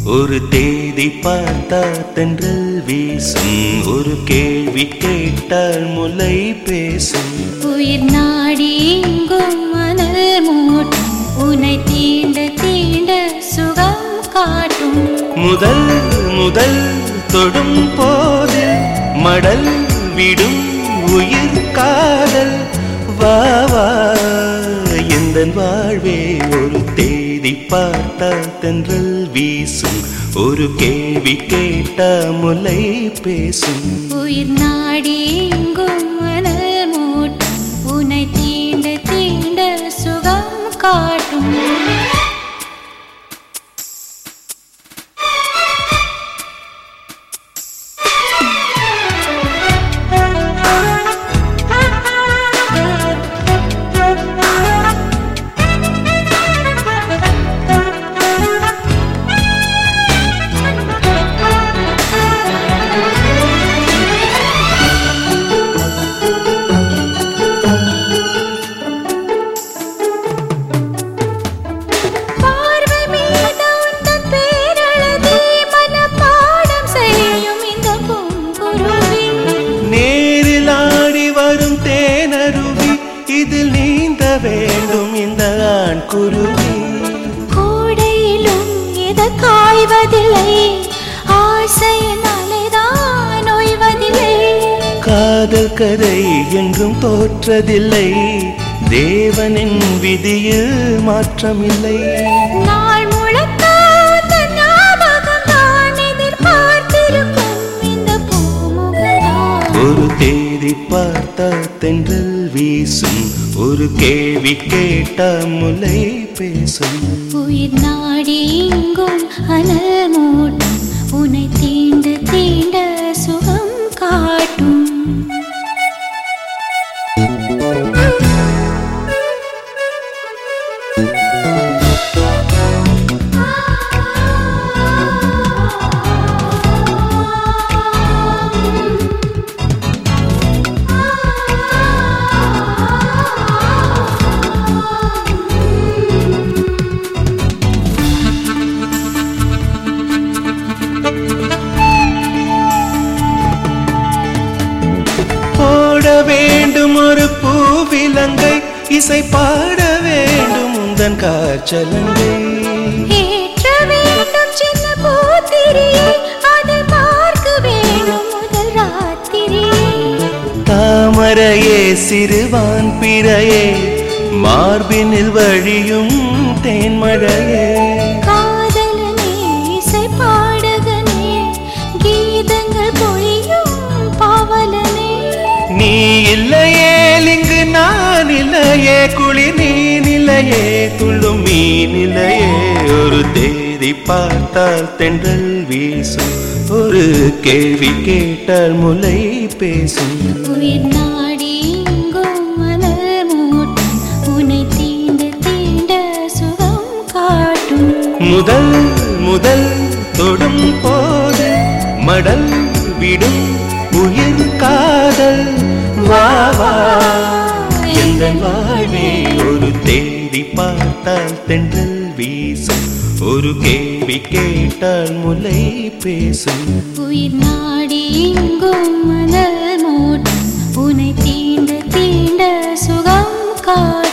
ஒரு தேதி பார்த்தா தென்றல் வீசும், ஒரு கேள்வி கேட்டால் முலை பேசும். உயிர் நாடி எங்கும் மணல் மூட்டும், உன்னை தீண்ட தீண்ட சுகம் காட்டும். முதல் முதல் தொடும் போது மடல் விடும் உயிர் காதல். வா வா எந்தன் வாழ்வே, ஒரு தேதி பார்த்தா தென்றல் வீசும், ஒரு கேள்வி கேட்டா முலை பேசும். உயிர் நாடி எங்கும் மணல் மூட்டும், உன்னை தீண்ட தீண்ட சுகம் காட்டும். இதில் நீந்த வேண்டும் இந்த ஆண் குருவி. கோடையிலும் எது காய்வதில்லை, ஆசையினாலேதான் ஓய்வதில்லை. காதல் கதை என்றும் தோற்றதில்லை, தேவனின் விதியில் மாற்றமில்லை. நாள் முழக்க ஞாபகம் தான் எதிர்பார்த்திருக்கும் இந்த பூமுகதான். ஒரு தேதி பார்த்தா தென்றல் வீசும், ஒரு கேள்வி கேட்டா முலை பேசும். உயிர் நாடி எங்கும் அனல் மூட்டும், உன்னை தீண்ட தீண்ட சுகம் காட்டும். வேண்டும் ஒரு பூவிலங்கை, இசை பாட வேண்டும் உந்தன் காற்றலங்கை. ஏற்ற வேண்டும் சின்ன பூத்திரியை, அதை பார்க்க வேண்டும் முதல் ராத்திரியை. தாமரையே சிறுவான் பிறையே, மார்பினில் வழியும் தேன்மழையே. காதலனே இசை பாடகனே, கீதங்கள் பொழியும் பாவலனே. நீ இல்லையே இங்கு நான் இல்லையே, குளிர் நீ நிலையே துள்ளும் மீ நிலையே. ஒரு தேதி பார்த்தால் தென்றல் வீசும், ஒரு கேள்வி கேட்டால் முலை பேசும். உயிர் நாடி எங்கும் மணல் மூட்டும், உன்னை தீண்ட தீண்ட சுகம் காட்டும். முதல் முதல் தொடும் போது மடல் விடும் உயிர் காதல். வா வா எந்தன் வாழ்வே, ஒரு தேதி பார்த்தால் தென்றல் வீசும், ஒரு கேள்வி கேட்டால் முலை பேசும். உயிர் நாடி எங்கும் மணல் மூட்டும், உன்னை தீண்ட தீண்ட சுகம் காட்டும்.